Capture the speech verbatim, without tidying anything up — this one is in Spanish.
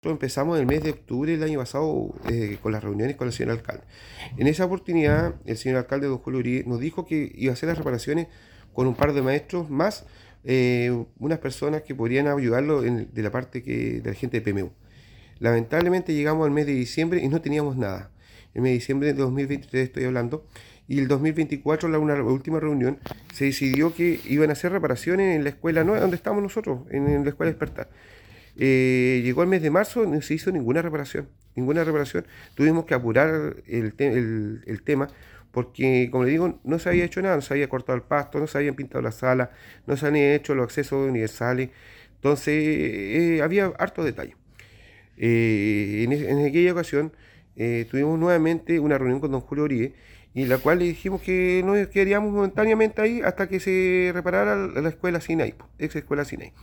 Nosotros empezamos el mes de octubre del año pasado eh, con las reuniones con el señor alcalde. En esa oportunidad, el señor alcalde, don Julio Uribe, nos dijo que iba a hacer las reparaciones con un par de maestros más, eh, unas personas que podrían ayudarlo en- de la parte que, de la gente de P M U. Lamentablemente llegamos al mes de diciembre y no teníamos nada. El mes de diciembre de dos mil veintitrés estoy hablando. Y el dos mil veinticuatro, la una última reunión, se decidió que iban a hacer reparaciones en la escuela nueva donde estamos nosotros, en, en la escuela Despertar. Eh, llegó el mes de marzo, no se hizo ninguna reparación, ninguna reparación. Tuvimos que apurar el, te- el- el tema porque, como le digo, no se había hecho nada, no se había cortado el pasto, no se habían pintado la sala, no se habían hecho los accesos universales. Entonces, eh, había harto detalle. Eh, en, en aquella ocasión eh, tuvimos nuevamente una reunión con don Julio Uribe y la cual le dijimos que nos quedaríamos momentáneamente ahí hasta que se reparara la escuela Sinai, ex escuela Sinai.